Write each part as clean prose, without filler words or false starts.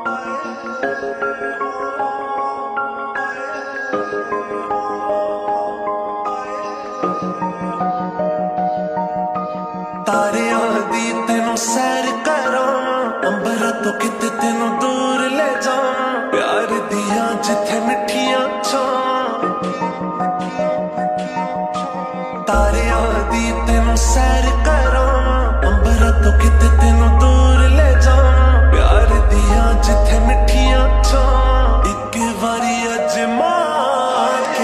तारियां दी तेनू सैर करां, अंबरा तो किते तेनू दूर ले जावां, प्यार दियां जिथे मिठियां छावां। तारियां दी तेनू सैर करां, अंबरा तो किते तेनू दूर ले जावां, प्यार दियां जिथे मिठियां छावां। इक वारी अजमा के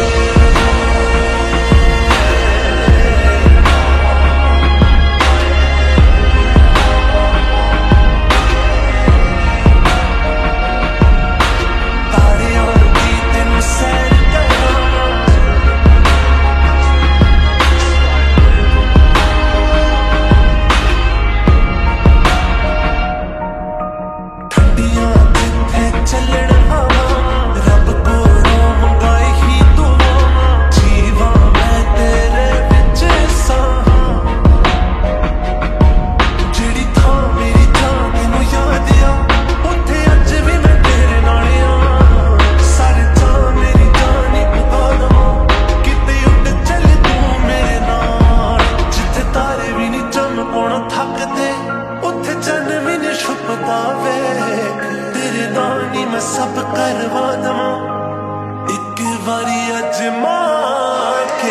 मैं सब करवा दवां, एक बारी अजमा के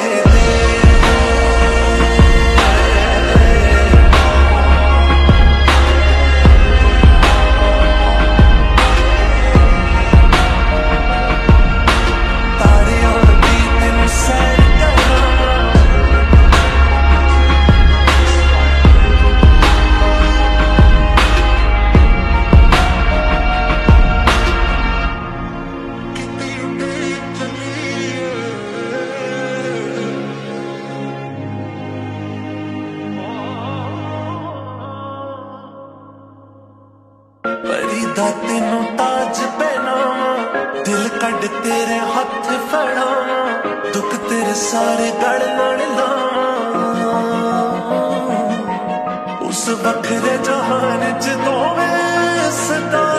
परीदा तेनू ताज पहनावां, दिल कड तेरे हथ फड़ावां, दुख तेरे सारे गड़ नाल लावां। उस वखरे जहान च दोवें सदा